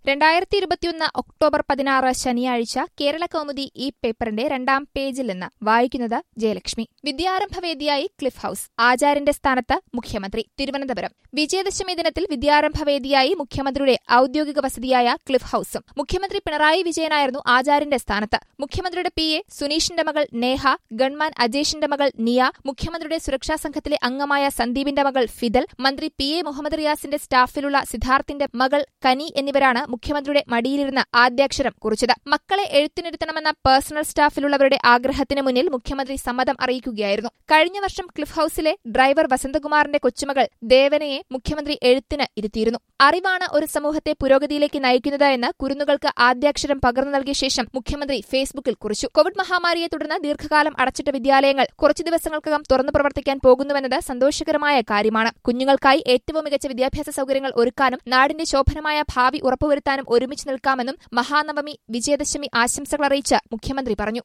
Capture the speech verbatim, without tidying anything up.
രണ്ടായിരത്തി ഇരുപത്തിയൊന്ന് ഒക്ടോബർ പതിനാറ് ശനിയാഴ്ച കേരള കൗമുദി ഈ പേപ്പറിന്റെ രണ്ടാം പേജിൽ നിന്ന് വായിക്കുന്നത് ജയലക്ഷ്മി. വിദ്യാരംഭവേദിയായി ക്ലിഫ് ഹൌസ്, ആചാര്യന്റെ സ്ഥാനത്ത് മുഖ്യമന്ത്രി. തിരുവനന്തപുരം. വിജയദശമി ദിനത്തിൽ വിദ്യാരംഭവേദിയായി മുഖ്യമന്ത്രിയുടെ ഔദ്യോഗിക വസതിയായ ക്ലിഫ് ഹൌസും മുഖ്യമന്ത്രി പിണറായി വിജയനായിരുന്നു ആചാര്യന്റെ സ്ഥാനത്ത്. മുഖ്യമന്ത്രിയുടെ പി എ സുനീഷിന്റെ മകൾ നേഹ, ഗൺമാൻ അജേഷിന്റെ മകൾ നിയ, മുഖ്യമന്ത്രിയുടെ സുരക്ഷാ സംഘത്തിലെ അംഗമായ സന്ദീപിന്റെ മകൾ ഫിദൽ, മന്ത്രി പി എ മുഹമ്മദ് റിയാസിന്റെ സ്റ്റാഫിലുള്ള സിദ്ധാർത്ഥിന്റെ മകൾ കനി എന്നിവരാണ് മുഖ്യമന്ത്രിയുടെ മടിയിലിരുന്ന് ആദ്യാക്ഷരം കുറിച്ചത്. മക്കളെ എഴുത്തിനിരുത്തണമെന്ന പേഴ്സണൽ സ്റ്റാഫിലുള്ളവരുടെ ആഗ്രഹത്തിന് മുന്നിൽ മുഖ്യമന്ത്രി സമ്മതം അറിയിക്കുകയായിരുന്നു. കഴിഞ്ഞ വർഷം ക്ലിഫ് ഹൌസിലെ ഡ്രൈവർ വസന്തകുമാറിന്റെ കൊച്ചുമകൾ ദേവനയെ മുഖ്യമന്ത്രി എഴുത്തിന് ഇരുത്തിയിരുന്നു. അറിവാണ് ഒരു സമൂഹത്തെ പുരോഗതിയിലേക്ക് നയിക്കുന്നത് എന്ന് കുരുന്നുകൾക്ക് ആദ്യാക്ഷരം പകർന്നു നൽകിയ ശേഷം മുഖ്യമന്ത്രി ഫേസ്ബുക്കിൽ കുറിച്ചു. കോവിഡ് മഹാമാരിയെ തുടർന്ന് ദീർഘകാലം അടച്ചിട്ട വിദ്യാലയങ്ങൾ കുറച്ചു ദിവസങ്ങൾക്കകം തുറന്നു പ്രവർത്തിക്കാൻ പോകുന്നുവെന്നത് സന്തോഷകരമായ കാര്യമാണ്. കുഞ്ഞുങ്ങൾക്കായി ഏറ്റവും മികച്ച വിദ്യാഭ്യാസ സൗകര്യങ്ങൾ ഒരുക്കാനും നാടിന്റെ ശോഭനമായ ഭാവി ഉറപ്പുവരുത്താനും ഒരുമിച്ച് നിൽക്കാമെന്നും മഹാനവമി വിജയദശമി ആശംസകളറിയിച്ച് മുഖ്യമന്ത്രി പറഞ്ഞു.